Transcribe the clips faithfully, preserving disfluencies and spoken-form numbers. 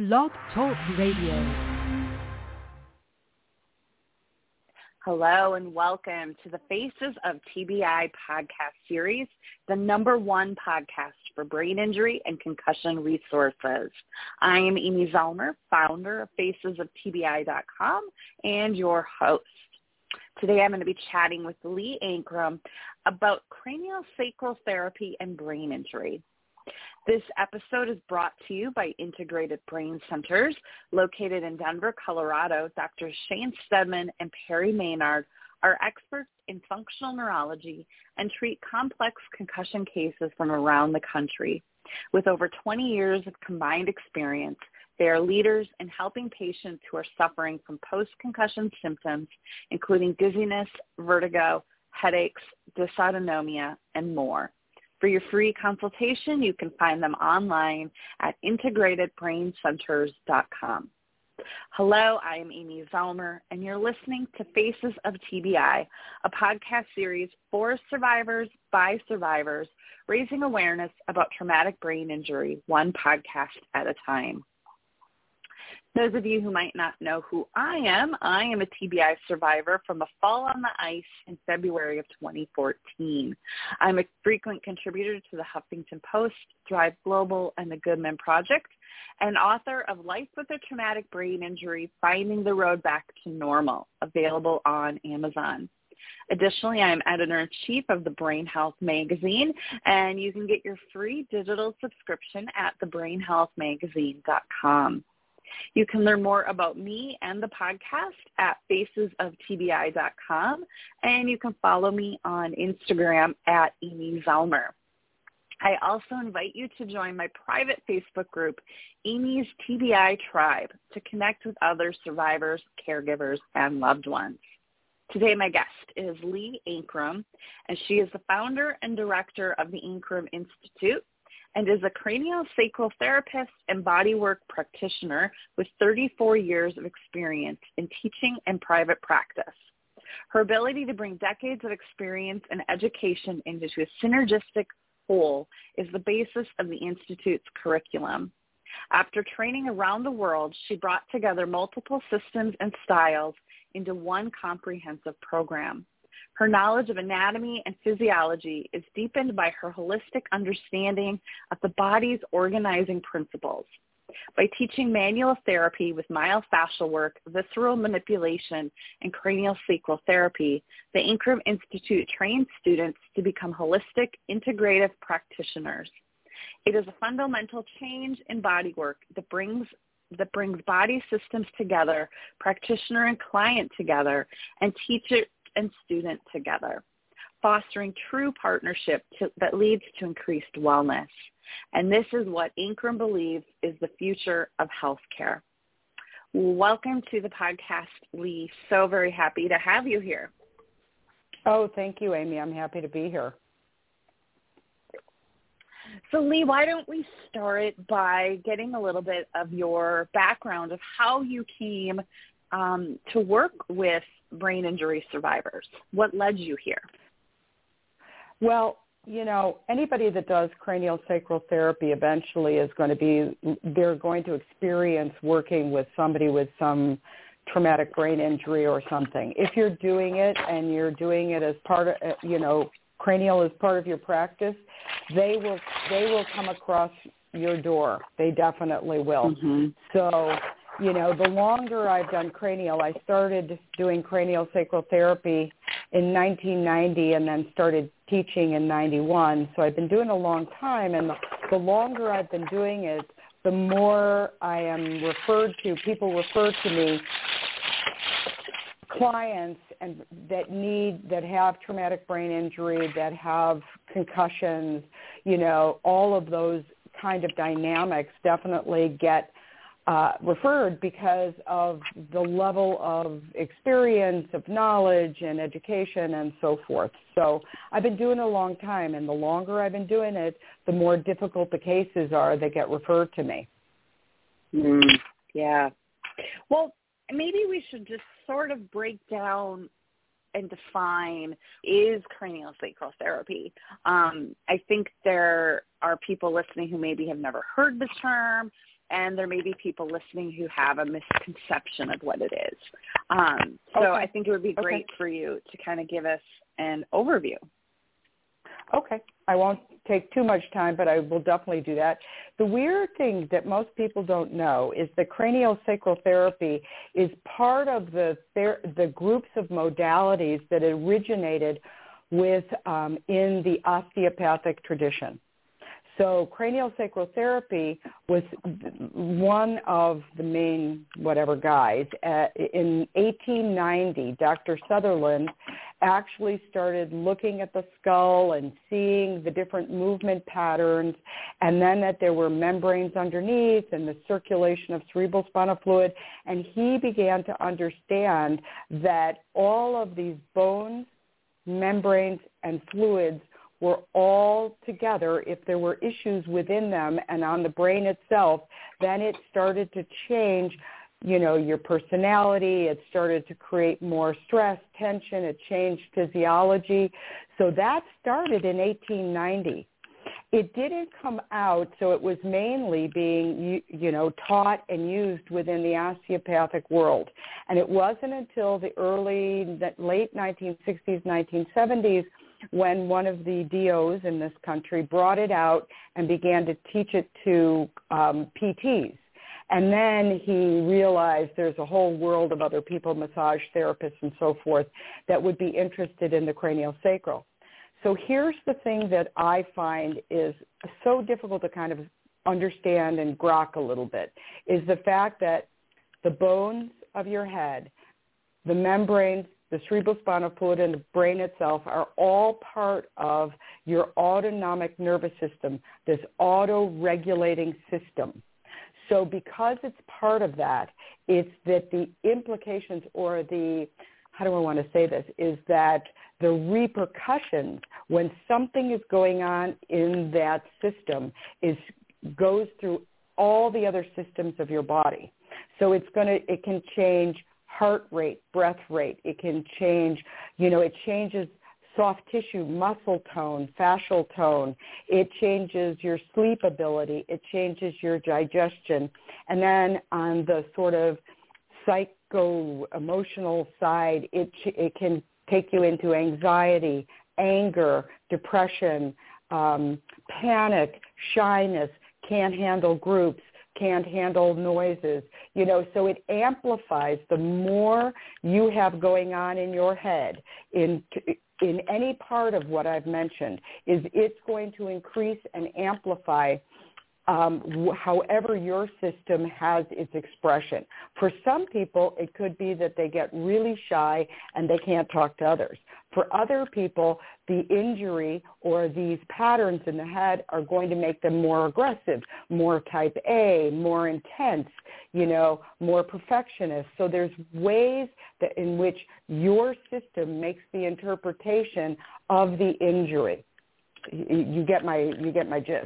Blog Talk Radio. Hello and welcome to the Faces of T B I podcast series, the number one podcast for brain injury and concussion resources. I am Amy Zellmer, founder of faces of T B I dot com and your host. Today I'm going to be chatting with Lee Ankrum about craniosacral therapy and brain injury. This episode is brought to you by Integrated Brain Centers, located in Denver, Colorado. Doctors Shane Stedman and Perry Maynard are experts in functional neurology and treat complex concussion cases from around the country. With over twenty years of combined experience, they are leaders in helping patients who are suffering from post-concussion symptoms, including dizziness, vertigo, headaches, dysautonomia, and more. For your free consultation, you can find them online at integrated brain centers dot com. Hello, I am Amy Zellmer, and you're listening to Faces of T B I, a podcast series for survivors by survivors, raising awareness about traumatic brain injury, one podcast at a time. Those of you who might not know who I am, I am a T B I survivor from a fall on the ice in February of twenty fourteen. I'm a frequent contributor to the Huffington Post, Thrive Global, and the Goodman Project, and author of Life with a Traumatic Brain Injury, Finding the Road Back to Normal, available on Amazon. Additionally, I am editor-in-chief of the Brain Health magazine, and you can get your free digital subscription at the brain health magazine dot com. You can learn more about me and the podcast at faces of T B I dot com, and you can follow me on Instagram at Amy Zellmer. I also invite you to join my private Facebook group, Amy's T B I Tribe, to connect with other survivors, caregivers, and loved ones. Today, my guest is Lee Ankrum, and she is the founder and director of the Ankrum Institute, and is a craniosacral therapist and bodywork practitioner with thirty-four years of experience in teaching and private practice. Her ability to bring decades of experience and education into a synergistic whole is the basis of the Institute's curriculum. After training around the world, she brought together multiple systems and styles into one comprehensive program. Her knowledge of anatomy and physiology is deepened by her holistic understanding of the body's organizing principles. By teaching manual therapy with myofascial work, visceral manipulation, and craniosacral therapy, the Ankrum Institute trains students to become holistic, integrative practitioners. It is a fundamental change in bodywork that brings that brings body systems together, practitioner and client together, and teacher and student together, fostering true partnership to, that leads to increased wellness. And this is what Ankrum believes is the future of healthcare. Welcome to the podcast, Lee. So very happy to have you here. Oh, thank you, Amy. I'm happy to be here. So, Lee, why don't we start by getting a little bit of your background of how you came um, to work with brain injury survivors. What led you here? Well, you know, anybody that does craniosacral therapy eventually is going to be, they're going to experience working with somebody with some traumatic brain injury or something. If you're doing it and you're doing it as part of, you know, cranial is part of your practice, they will, they will come across your door. They definitely will. Mm-hmm. So, you know, the longer I've done cranial, I started doing craniosacral therapy in nineteen ninety and then started teaching in ninety-one. So I've been doing it a long time, and the, the longer I've been doing it, the more I am referred to, people refer to me, clients and that need, that have traumatic brain injury, that have concussions, you know, all of those kind of dynamics definitely get Uh, referred because of the level of experience, of knowledge and education and so forth. So I've been doing it a long time, and the longer I've been doing it, the more difficult the cases are that get referred to me. Mm, yeah. Well, maybe we should just sort of break down and define is craniosacral therapy. Um, I think there are people listening who maybe have never heard the term, and there may be people listening who have a misconception of what it is. Um, so okay. I think it would be great okay. for you to kind of give us an overview. Okay. I won't take too much time, but I will definitely do that. The weird thing that most people don't know is that craniosacral therapy is part of the ther- the groups of modalities that originated with um, in the osteopathic tradition. So craniosacral therapy was one of the main whatever guys. Uh, in eighteen ninety, Doctor Sutherland actually started looking at the skull and seeing the different movement patterns, and then that there were membranes underneath and the circulation of cerebrospinal fluid, and he began to understand that all of these bones, membranes, and fluids were all together. If there were issues within them and on the brain itself, then it started to change, you know, your personality. It started to create more stress, tension. It changed physiology. So that started in eighteen ninety. It didn't come out, so it was mainly being, you know, taught and used within the osteopathic world. And it wasn't until the early, late nineteen sixties, nineteen seventies, when one of the D Os in this country brought it out and began to teach it to um, P Ts. And then he realized there's a whole world of other people, massage therapists and so forth, that would be interested in the craniosacral. So here's the thing that I find is so difficult to kind of understand and grok a little bit, is the fact that the bones of your head, the membranes, the cerebrospinal fluid, and the brain itself are all part of your autonomic nervous system, this auto-regulating system. So because it's part of that, it's that the implications or the, how do I want to say this, is that the repercussions when something is going on in that system is goes through all the other systems of your body. So it's going to, it can change heart rate, breath rate. It can change, you know, it changes soft tissue, muscle tone, fascial tone. It changes your sleep ability. It changes your digestion. And then on the sort of psycho-emotional side, it it can take you into anxiety, anger, depression, um, panic, shyness, can't handle groups, can't handle noises, you know, so it amplifies the more you have going on in your head in in any part of what I've mentioned, is it's going to increase and amplify um, however your system has its expression. For some people, it could be that they get really shy and they can't talk to others. For other people, the injury or these patterns in the head are going to make them more aggressive, more type A, more intense, you know, more perfectionist. So there's ways that in which your system makes the interpretation of the injury. You get my you get my gist.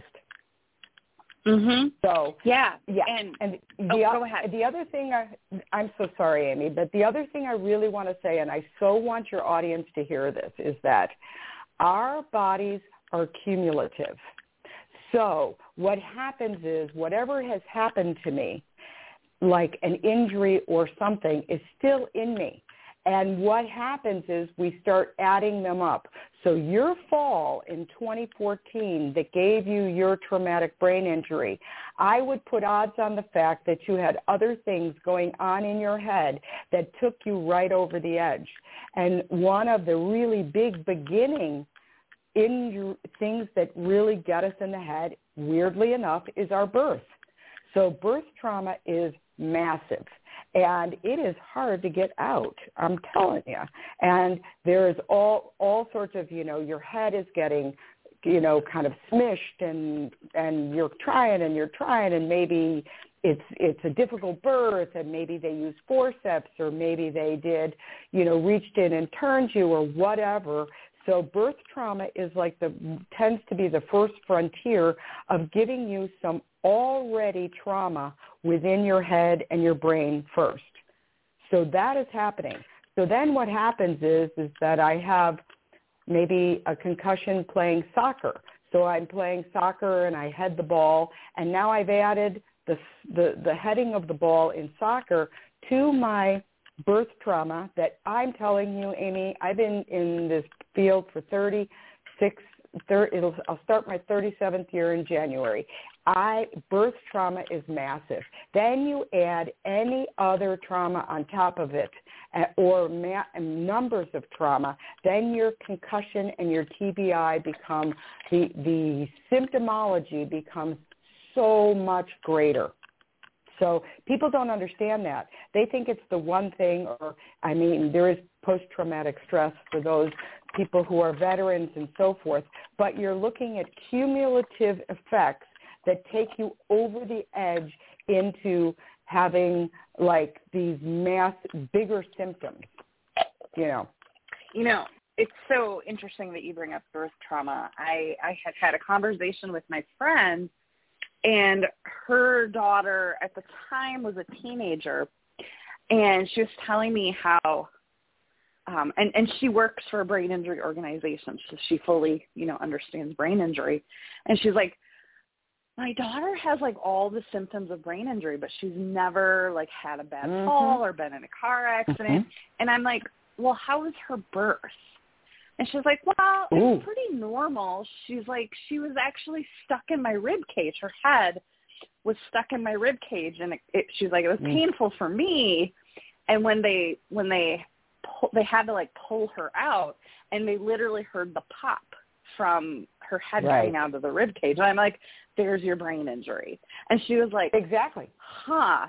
Mhm. So yeah, yeah, and, and oh, the, go ahead. the other thing, I, I'm so sorry, Amy, but the other thing I really want to say, and I so want your audience to hear this, is that our bodies are cumulative. So what happens is whatever has happened to me, like an injury or something, is still in me. And what happens is we start adding them up. So your fall in twenty fourteen that gave you your traumatic brain injury, I would put odds on the fact that you had other things going on in your head that took you right over the edge. And one of the really big beginning injury, things that really get us in the head, weirdly enough, is our birth. So birth trauma is massive. And it is hard to get out, I'm telling you. And there's all all sorts of, you know, your head is getting, you know, kind of smished, and and you're trying and you're trying, and maybe it's it's a difficult birth, and maybe they used forceps, or maybe they did, you know, reached in and turned you, or whatever. So birth trauma is like the tends to be the first frontier of giving you some already trauma within your head and your brain first. So that is happening. So then what happens is, is that I have maybe a concussion playing soccer. So I'm playing soccer and I head the ball, and now I've added the the the heading of the ball in soccer to my birth trauma that I'm telling you, Amy, I've been in this field for thirty-six, thirty, it'll, I'll start my thirty-seventh year in January. I birth trauma is massive. Then you add any other trauma on top of it, uh, or ma- numbers of trauma, then your concussion and your T B I become, the, the symptomology becomes so much greater. So people don't understand that. They think it's the one thing, or, I mean, there is post-traumatic stress for those people who are veterans and so forth, but you're looking at cumulative effects that take you over the edge into having, like, these mass, bigger symptoms, you know. You know, it's so interesting that you bring up birth trauma. I, I had had a conversation with my friend, and her daughter at the time was a teenager, and she was telling me how, um, and, and she works for a brain injury organization, so she fully, you know, understands brain injury. And she's like, my daughter has, like, all the symptoms of brain injury, but she's never, like, had a bad mm-hmm. fall or been in a car accident. Mm-hmm. And I'm like, well, how was her birth? And she's like, well, Ooh. It's pretty normal. She's like, she was actually stuck in my rib cage. Her head was stuck in my rib cage, and it, it, she's like, it was mm. painful for me. And when they when they pull, they had to, like, pull her out, and they literally heard the pop from her head right. coming out of the rib cage. And I'm like, there's your brain injury. And she was like, exactly, huh.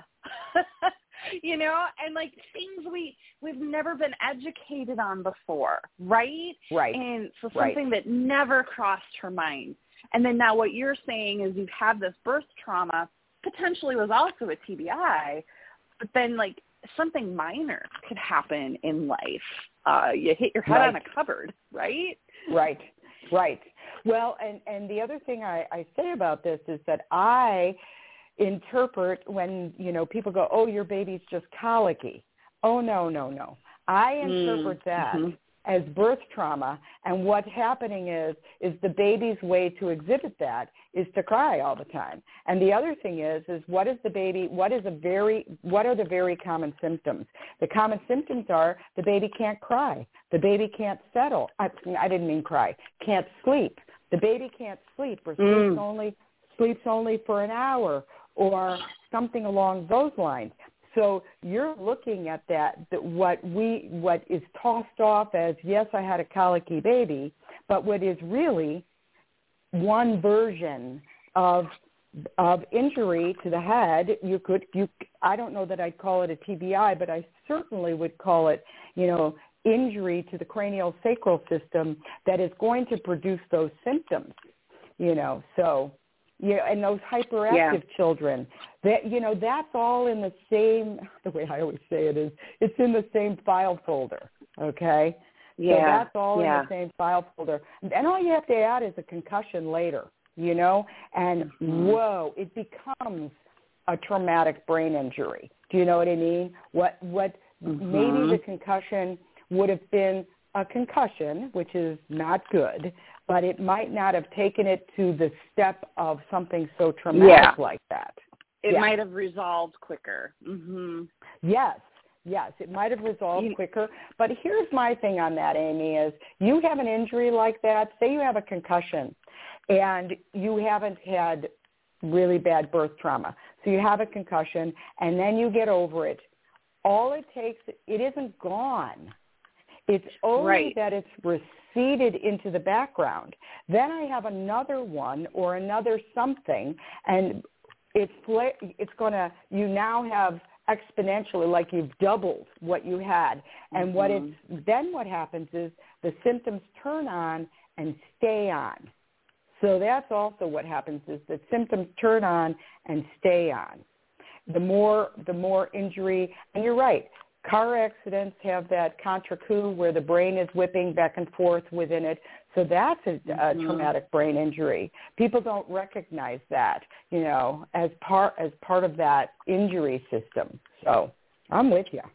You know, and, like, things we, we've never been educated on before, right? Right. And so something right. that never crossed her mind. And then now what you're saying is you've had this birth trauma, potentially was also a T B I, but then, like, something minor could happen in life. Uh, you hit your head right. on a cupboard, right? Right, right. Well, and, and the other thing I, I say about this is that I interpret when, you know, people go, oh, your baby's just colicky. Oh, no, no, no. I interpret mm, that mm-hmm. as birth trauma, and what's happening is is the baby's way to exhibit that is to cry all the time. And the other thing is is what is the baby, what is a very, what are the very common symptoms? The common symptoms are the baby can't cry. The baby can't settle. I, I didn't mean cry. Can't sleep. The baby can't sleep or sleeps mm. only sleeps only for an hour, or something along those lines. So you're looking at that, that what we, what is tossed off as, yes, I had a colicky baby, but what is really one version of of injury to the head. You could, you, I don't know that I'd call it a T B I, but I certainly would call it, you know, injury to the cranial sacral system that is going to produce those symptoms, you know, so. Yeah, and those hyperactive yeah. children, that, you know, that's all in the same, the way I always say it is, it's in the same file folder, okay? Yeah. So that's all yeah. in the same file folder. And all you have to add is a concussion later, you know? And, mm-hmm. whoa, it becomes a traumatic brain injury. Do you know what I mean? What, what mm-hmm. maybe the concussion would have been a concussion, which is not good, but it might not have taken it to the step of something so traumatic yeah. like that. It yeah. might have resolved quicker. Mm-hmm. Yes, yes, it might have resolved you, quicker. But here's my thing on that, Amy, is you have an injury like that, say you have a concussion, and you haven't had really bad birth trauma. So you have a concussion, and then you get over it. All it takes, it isn't gone. It's only right. that it's receded into the background. Then I have another one or another something, and it's it's going to, you now have exponentially, like you've doubled what you had. And mm-hmm. what it's, then what happens is the symptoms turn on and stay on. So that's also what happens is that symptoms turn on and stay on. The more, the more injury, and you're right, car accidents have that contra coup where the brain is whipping back and forth within it. So that's a, a mm-hmm. traumatic brain injury. People don't recognize that, you know, as part as part of that injury system. So I'm with you.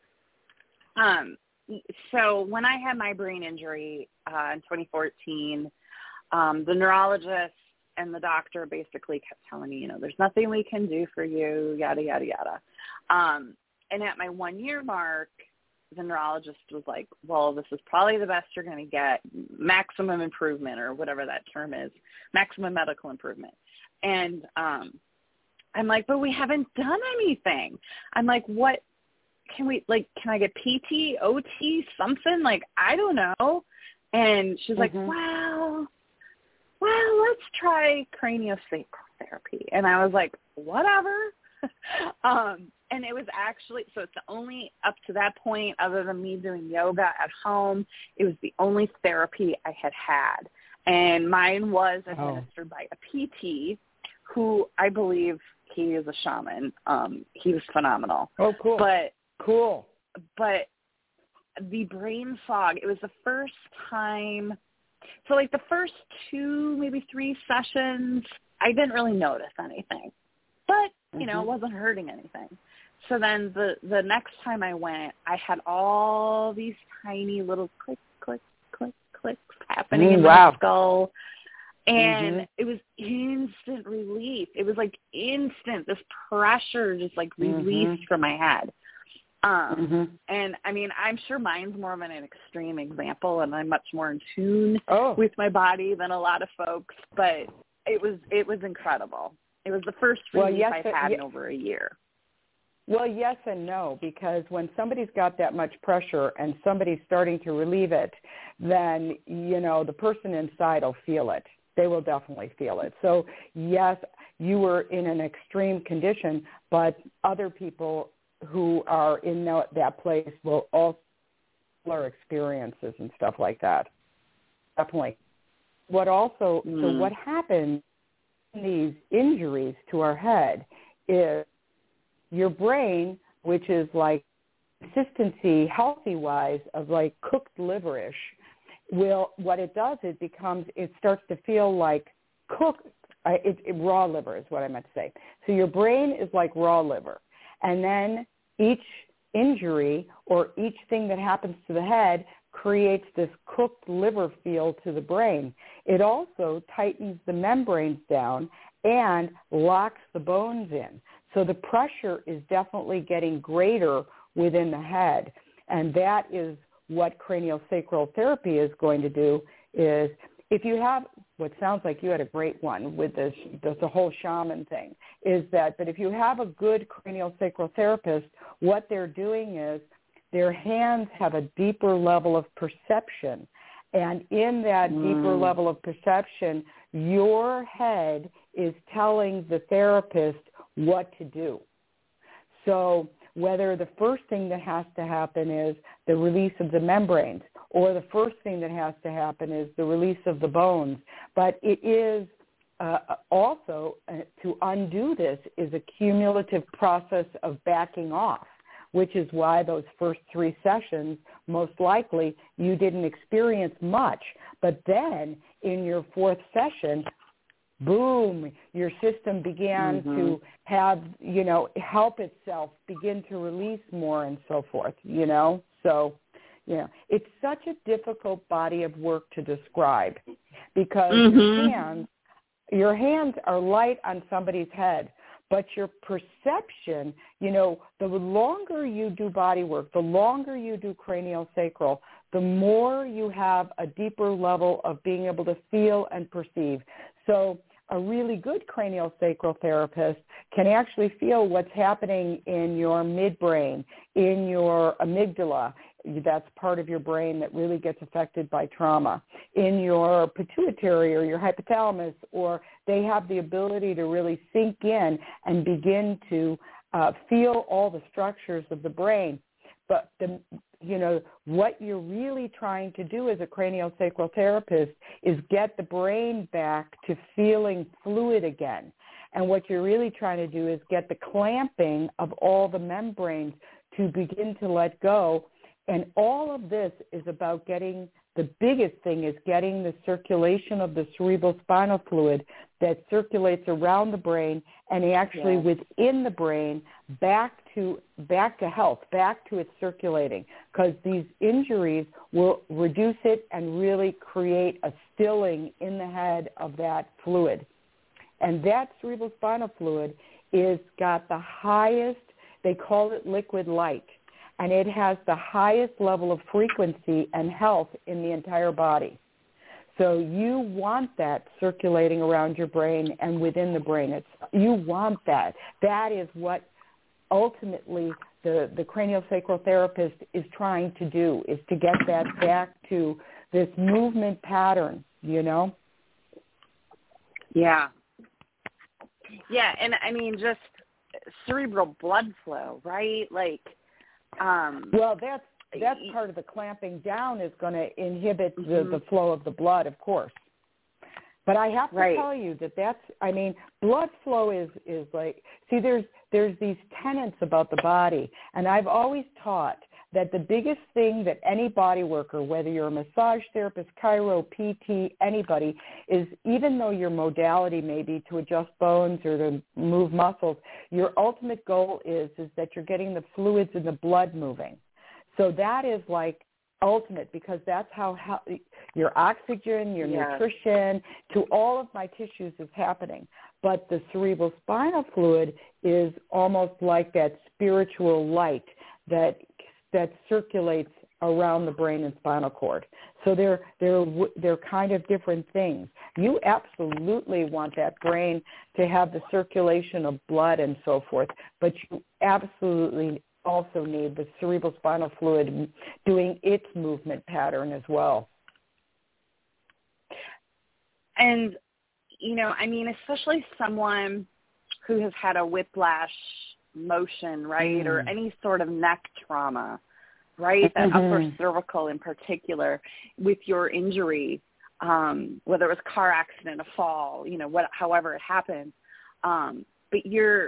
Um. So when I had my brain injury uh, in twenty fourteen, um, the neurologist and the doctor basically kept telling me, you know, there's nothing we can do for you, yada, yada, yada. Um, and at my one-year mark, the neurologist was like, well, this is probably the best you're going to get, maximum improvement or whatever that term is, maximum medical improvement. And um, I'm like, but we haven't done anything. I'm like, what can we, like, can I get P T, O T, something? Like, I don't know. And she's like, mm-hmm. well, well, let's try craniosacral therapy. And I was like, whatever. um, and it was actually, so it's the only, up to that point, other than me doing yoga at home, it was the only therapy I had had. And mine was administered oh. by a P T who I believe he is a shaman. Um, he was phenomenal. Oh, cool. But, cool. But the brain fog, it was the first time, so like the first two, maybe three sessions, I didn't really notice anything. But, you know, it wasn't hurting anything. So then the, the next time I went, I had all these tiny little click, click, click, clicks happening mm, in wow. my skull. And mm-hmm. it was instant relief. It was like instant, this pressure just like released mm-hmm. from my head. Um, mm-hmm. And, I mean, I'm sure mine's more of an extreme example, and I'm much more in tune oh. with my body than a lot of folks. But it was it was incredible. It was the first relief well, yes, I've had yeah. in over a year. Well, yes and no, because when somebody's got that much pressure and somebody's starting to relieve it, then, you know, the person inside will feel it. They will definitely feel it. So, yes, you were in an extreme condition, but other people who are in that place will also have experiences and stuff like that. Definitely. What also, mm. so what happens in these injuries to our head is your brain, which is like consistency, healthy-wise, of like cooked liverish, will, what it does, it becomes, it starts to feel like cooked, uh, it, it, raw liver is what I meant to say. So your brain is like raw liver. And then each injury or each thing that happens to the head creates this cooked liver feel to the brain. It also tightens the membranes down and locks the bones in. So the pressure is definitely getting greater within the head. And that is what craniosacral therapy is going to do, is if you have, what sounds like you had a great one with this, the, the whole shaman thing, is that, but if you have a good craniosacral therapist, what they're doing is their hands have a deeper level of perception. And in that mm. deeper level of perception, your head is telling the therapist what to do. So whether the first thing that has to happen is the release of the membranes, or the first thing that has to happen is the release of the bones. But it is uh, also, uh, to undo this is a cumulative process of backing off, which is why those first three sessions, most likely, you didn't experience much. But then in your fourth session, boom, your system began mm-hmm. to have, you know, help itself, begin to release more and so forth, you know. So, you know, it's such a difficult body of work to describe because mm-hmm. your hands, your hands are light on somebody's head, but your perception, you know, the longer you do body work, the longer you do craniosacral, the more you have a deeper level of being able to feel and perceive. So a really good craniosacral therapist can actually feel what's happening in your midbrain, in your amygdala. That's part of your brain that really gets affected by trauma, in your pituitary or your hypothalamus, or they have the ability to really sink in and begin to uh, feel all the structures of the brain. But, the, you know, what you're really trying to do as a craniosacral therapist is get the brain back to feeling fluid again. And what you're really trying to do is get the clamping of all the membranes to begin to let go. And all of this is about getting, the biggest thing is getting the circulation of the cerebral spinal fluid that circulates around the brain and actually yes. within the brain back to back to health, back to its circulating, because these injuries will reduce it and really create a stilling in the head of that fluid. And that cerebrospinal fluid is got the highest, they call it liquid light, and it has the highest level of frequency and health in the entire body. So you want that circulating around your brain and within the brain. It's, you want that. That is what ultimately the, the craniosacral therapist is trying to do, is to get that back to this movement pattern, you know? Yeah. Yeah, and I mean, just cerebral blood flow, right? Like, um, well, that's that's part of the clamping down is going to inhibit mm-hmm. the, the flow of the blood, of course. But I have to right. tell you that that's, I mean, blood flow is, is like, see, there's there's these tenets about the body, and I've always taught that the biggest thing that any body worker, whether you're a massage therapist, chiro, P T, anybody, is even though your modality may be to adjust bones or to move muscles, your ultimate goal is, is that you're getting the fluids in the blood moving. So that is like ultimate, because that's how, how your oxygen, your yeah. nutrition, to all of my tissues is happening. But the cerebrospinal fluid is almost like that spiritual light that that circulates around the brain and spinal cord. So they're they're they're kind of different things. You absolutely want that brain to have the circulation of blood and so forth, but you absolutely also need the cerebrospinal fluid doing its movement pattern as well. And, you know, I mean, especially someone who has had a whiplash motion, right, mm. or any sort of neck trauma, right, that mm-hmm. upper cervical in particular, with your injury, um, whether it was a car accident, a fall, you know, what, however it happened, um, but your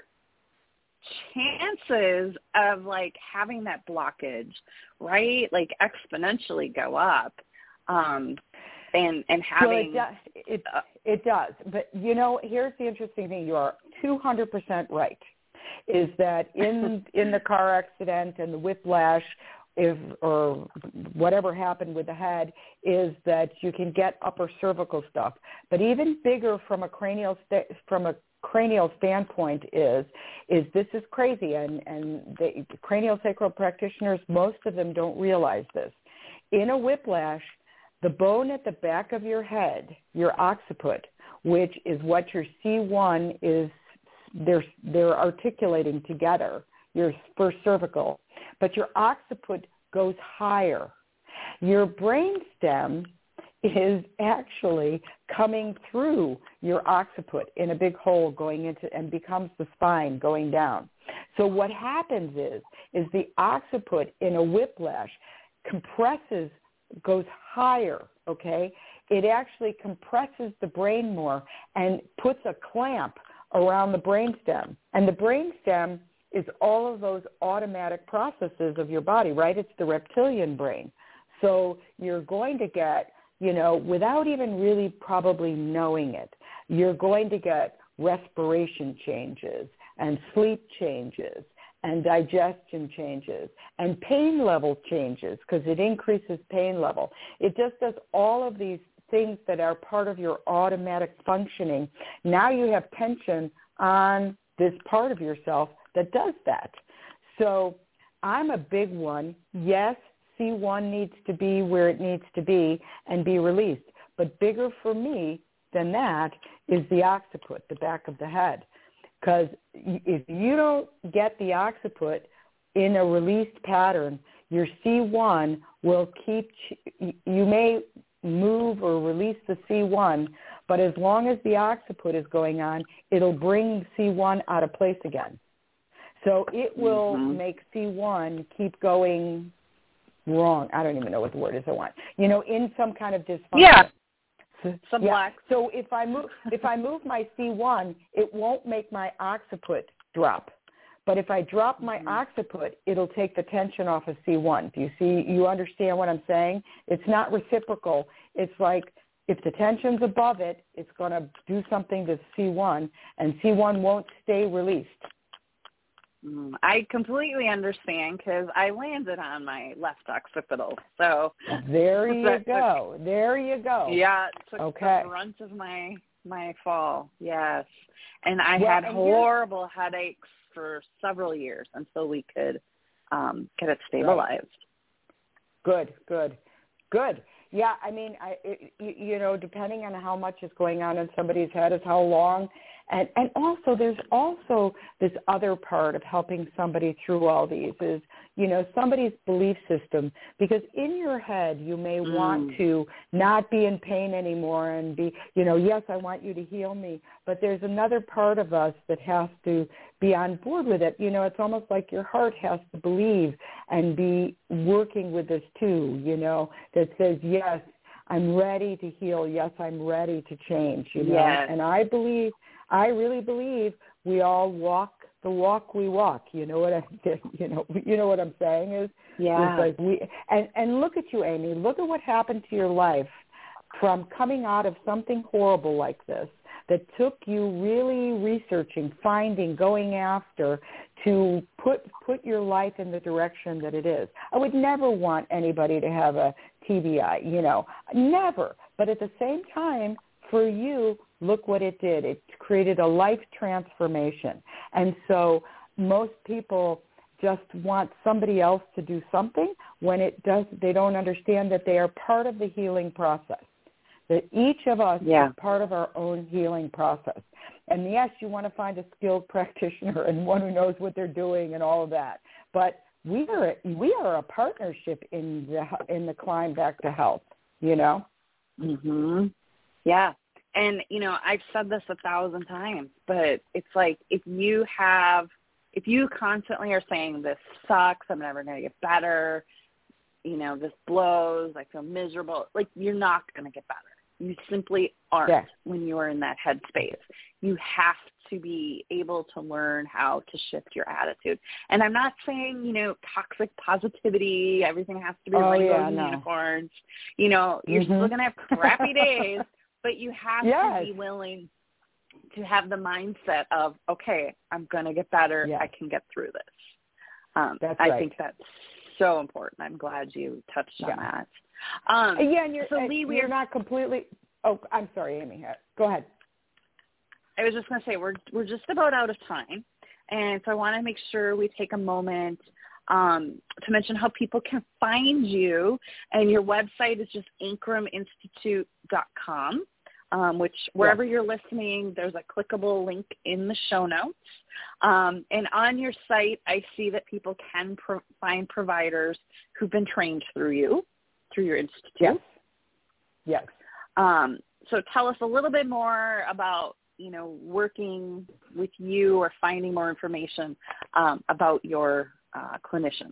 chances of, like, having that blockage, right, like, exponentially go up, um, and, and having... Well, it, does, it, it does, but, you know, here's the interesting thing. You are two hundred percent right, is that in in the car accident and the whiplash, if or whatever happened with the head, is that you can get upper cervical stuff. But even bigger from a cranial st- from a cranial standpoint is is this is crazy, and and the craniosacral practitioners, most of them don't realize this. In a whiplash, the bone at the back of your head, your occiput, which is what your C one is, they're they're articulating together, your first cervical, but your occiput goes higher. Your brainstem is actually coming through your occiput in a big hole going into, and becomes the spine going down. So what happens is, is the occiput in a whiplash compresses, goes higher, okay? It actually compresses the brain more and puts a clamp around the brainstem. And the brainstem is all of those automatic processes of your body, right? It's the reptilian brain. So you're going to get, you know, without even really probably knowing it, you're going to get respiration changes and sleep changes and digestion changes and pain level changes, because it increases pain level. It just does all of these things that are part of your automatic functioning. Now you have tension on this part of yourself that does that. So I'm a big one. Yes, C one needs to be where it needs to be and be released. But bigger for me than that is the occiput, the back of the head. Because if you don't get the occiput in a released pattern, your C one will keep, you may move or release the C one, but as long as the occiput is going on, it'll bring C one out of place again. So it will mm-hmm. make C one keep going wrong. I don't even know what the word is I want. You know, in some kind of dysfunction. Yeah. So, some yeah. black. So if I move if I move my C one, it won't make my occiput drop. But if I drop my mm-hmm. occiput, it'll take the tension off of C one. Do you see? You understand what I'm saying? It's not reciprocal. It's like if the tension's above it, it's going to do something to C one, and C one won't stay released. I completely understand, because I landed on my left occipital. So there you go. Took, there you go. Yeah, it took okay. the brunt of my my fall, yes. And I well, had and horrible headaches for several years until we could um, get it stabilized. Right. Good, good, good. Yeah, I mean, I, it, you, you know, depending on how much is going on in somebody's head is how long. And, and also there's also this other part of helping somebody through all these is, you know, somebody's belief system. Because in your head you may mm. want to not be in pain anymore and be, you know, yes, I want you to heal me. But there's another part of us that has to be on board with it. You know, it's almost like your heart has to believe and be working with this too, you know, that says, yes, I'm ready to heal. Yes, I'm ready to change, you know. Yes. And I believe, I really believe we all walk the walk we walk. You know what I, you know, you know what I'm saying is, yeah. Is like we, and, and look at you, Amy, look at what happened to your life from coming out of something horrible like this that took you really researching, finding, going after to put put your life in the direction that it is. I would never want anybody to have a T B I, you know, never. But at the same time, for you, look what it did. It created a life transformation. And so most people just want somebody else to do something when it does. They don't understand that they are part of the healing process. That each of us yeah. is part of our own healing process. And yes, you want to find a skilled practitioner and one who knows what they're doing and all of that. But we are we are a partnership in the in the climb back to health, you know? Mhm. Yeah. And, you know, I've said this a thousand times, but it's like if you have, if you constantly are saying this sucks, I'm never going to get better, you know, this blows, I feel miserable, like you're not going to get better. You simply aren't yeah. when you're in that headspace. You have to be able to learn how to shift your attitude. And I'm not saying, you know, toxic positivity, everything has to be oh, rainbows yeah, and no. unicorns. You know, you're mm-hmm. still going to have crappy days, but you have yes. to be willing to have the mindset of, okay, I'm going to get better. Yes. I can get through this. Um, that's I right. think that's so important. I'm glad you touched yeah. on that. Um, yeah, and you're, so uh, Lee, you're we're not completely – oh, I'm sorry, Amy. Go ahead. I was just going to say we're we're just about out of time, and so I want to make sure we take a moment um, to mention how people can find you. And your website is just ankrum institute dot com, um, which wherever yes. you're listening, there's a clickable link in the show notes. Um, and on your site, I see that people can pro- find providers who've been trained through you, through your institute. Yes. Yes. Um, so tell us a little bit more about, you know, working with you or finding more information um, about your uh, clinicians.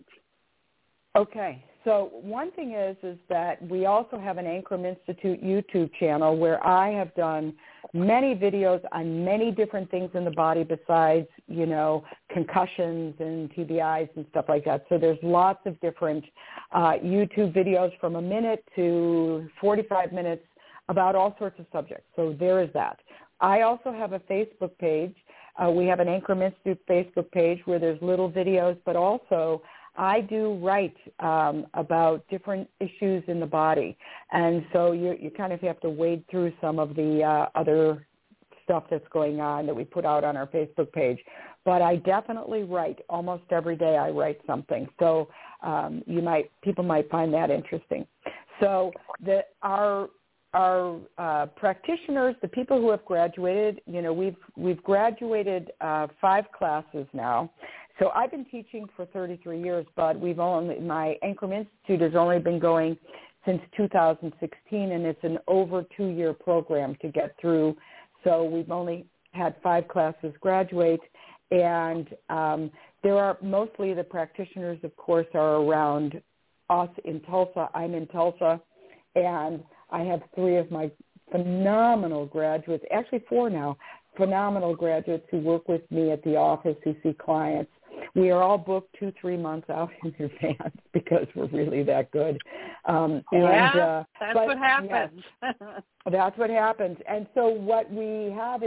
Okay. So one thing is, is that we also have an Ankrum Institute YouTube channel where I have done many videos on many different things in the body besides, you know, concussions and T B Is and stuff like that. So there's lots of different uh, YouTube videos from a minute to forty-five minutes about all sorts of subjects. So there is that. I also have a Facebook page. Uh, we have an Ankrum Institute Facebook page where there's little videos, but also I do write um, about different issues in the body. And so you, you kind of have to wade through some of the uh, other stuff that's going on that we put out on our Facebook page. But I definitely write. Almost every day I write something. So um, you might people might find that interesting. So the, our Our uh, practitioners, the people who have graduated, you know, we've we've graduated uh, five classes now. So I've been teaching for thirty-three years, but we've only my Ankrum Institute has only been going since two thousand sixteen, and it's an over two-year program to get through. So we've only had five classes graduate, and um, there are mostly the practitioners, of course, are around us in Tulsa. I'm in Tulsa, and I have three of my phenomenal graduates, actually four now, phenomenal graduates who work with me at the office who see clients. We are all booked two, three months out in advance because we're really that good. Um, yeah, and, uh, that's but, what happens. Yes, that's what happens. And so what we have is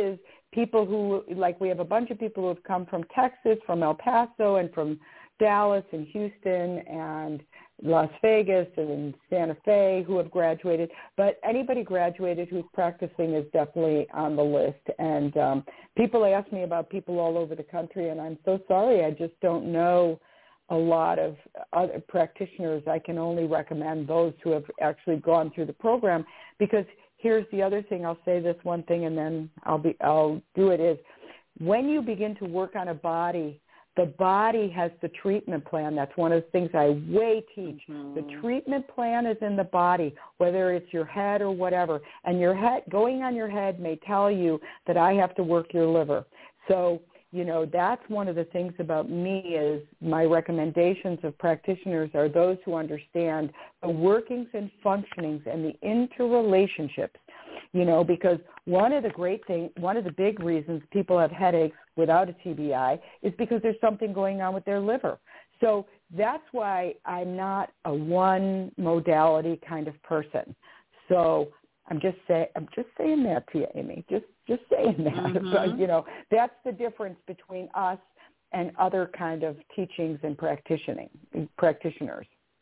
people who, like we have a bunch of people who have come from Texas, from El Paso, and from Dallas and Houston and Las Vegas and Santa Fe who have graduated. But anybody graduated who's practicing is definitely on the list. And um, people ask me about people all over the country, and I'm so sorry. I just don't know a lot of other practitioners. I can only recommend those who have actually gone through the program, because here's the other thing. I'll say this one thing and then I'll be I'll do it is when you begin to work on a body, the body has the treatment plan. That's one of the things I way teach. Mm-hmm. The treatment plan is in the body, whether it's your head or whatever. And your head, going on your head may tell you that I have to work your liver. So, you know, that's one of the things about me is my recommendations of practitioners are those who understand the workings and functionings and the interrelationships, you know, because one of the great things, one of the big reasons people have headaches without a T B I is because there's something going on with their liver. So that's why I'm not a one modality kind of person. So I'm just say I'm just saying that to you, Amy. Just just saying that. Mm-hmm. But, you know, that's the difference between us and other kind of teachings and practicing practitioners.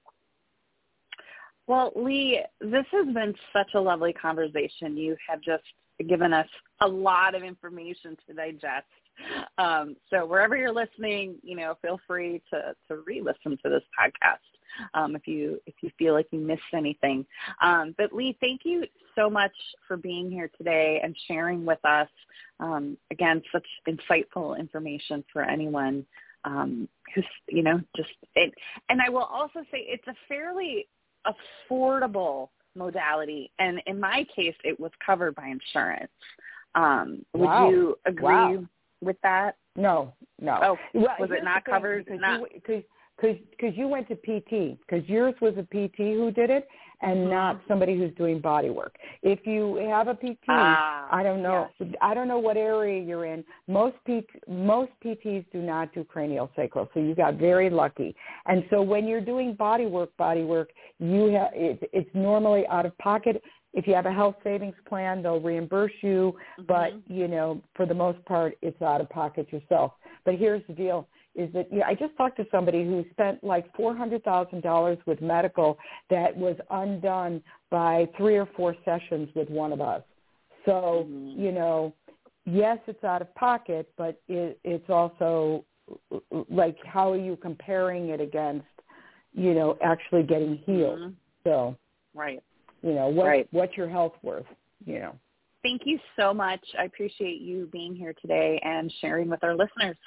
Well, Lee, this has been such a lovely conversation. You have just given us a lot of information to digest. Um, so wherever you're listening, you know, feel free to, to re-listen to this podcast um, if you if you feel like you missed anything. Um, but Lee, thank you so much for being here today and sharing with us, um, again, such insightful information for anyone um, who's, you know, just it. And I will also say it's a fairly affordable modality, and in my case, it was covered by insurance. Um, would wow. you agree wow. with that? No, no. Oh, well, was it not covered? Because not you, cause, cause you went to P T, because yours was a P T who did it, and mm-hmm. not somebody who's doing body work. If you have a P T, ah, I don't know. Yes. I don't know what area you're in. Most P T, most P Ts do not do cranial sacral, so you got very lucky. And so when you're doing body work, body work, you have it, it's normally out of pocket. If you have a health savings plan, they'll reimburse you, mm-hmm. but, you know, for the most part, it's out of pocket yourself. But here's the deal, is that you know, I just talked to somebody who spent like four hundred thousand dollars with medical that was undone by three or four sessions with one of us. So, mm-hmm. you know, yes, it's out of pocket, but it, it's also like how are you comparing it against, you know, actually getting healed? Mm-hmm. So, right. You know, what, right. what's your health worth, you know. Thank you so much. I appreciate you being here today and sharing with our listeners.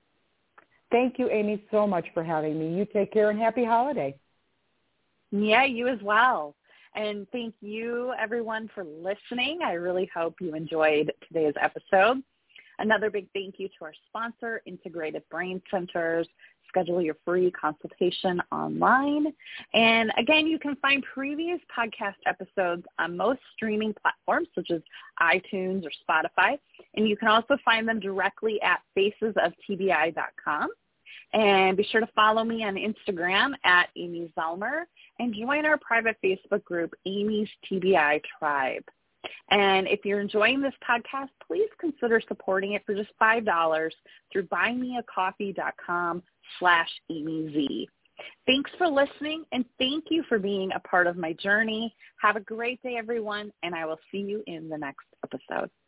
Thank you, Amy, so much for having me. You take care and happy holiday. Yeah, you as well. And thank you, everyone, for listening. I really hope you enjoyed today's episode. Another big thank you to our sponsor, Integrated Brain Centers. Schedule your free consultation online. And again, you can find previous podcast episodes on most streaming platforms such as iTunes or Spotify. And you can also find them directly at faces of T B I dot com. And be sure to follow me on Instagram at Amy Zellmer and join our private Facebook group, Amy's T B I Tribe. And if you're enjoying this podcast, please consider supporting it for just five dollars through buymeacoffee.com slash AmyZ. Thanks for listening, and thank you for being a part of my journey. Have a great day, everyone, and I will see you in the next episode.